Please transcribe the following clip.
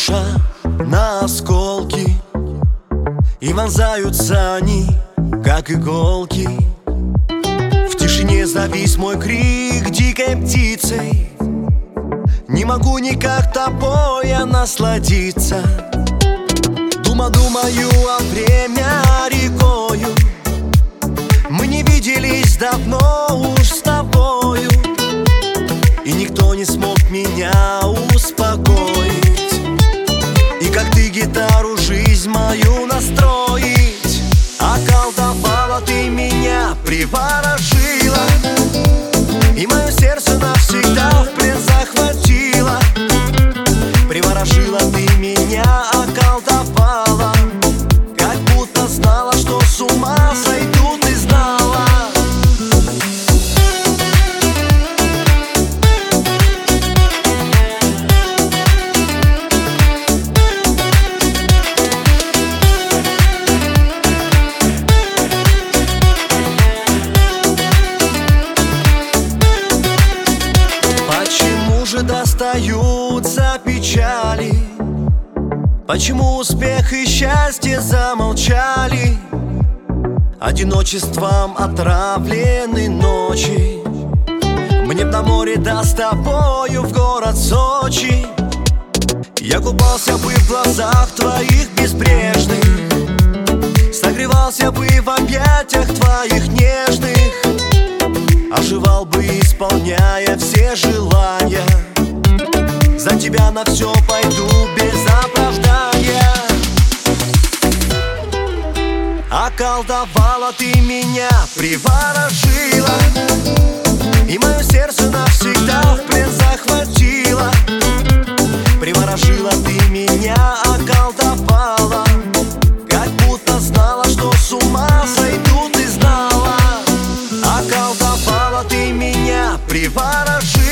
душа на осколки, и вонзаются они, как иголки. В тишине завис мой крик дикой птицей. Не могу никак тобой я насладиться. Думаю, а время рекою. Мы не виделись давно уж с тобою, и никто не смог меня успокоить. И как ты гитару жизнь мою настроить. Околдовала ты меня, приворожила, и мое сердце навсегда в плен захватила. Приворожила ты меня, околдовала, как будто знала, что с ума сойду ты знала. Почему же достаются печали? Почему успех и счастье замолчали? Одиночеством отравлены ночи. Мне б на море, да с тобою в город Сочи. Я купался бы в глазах твоих безбрежных, согревался бы в объятиях твоих нежных, оживал бы, исполняя все желания. За тебя на все пойду без оправдания. Околдовала ты меня, приворожила, и мое сердце навсегда в плен захватила. Приворожила ты меня, околдовала, как будто знала, что с ума сойду ты знала. Околдовала ты меня, приворожила,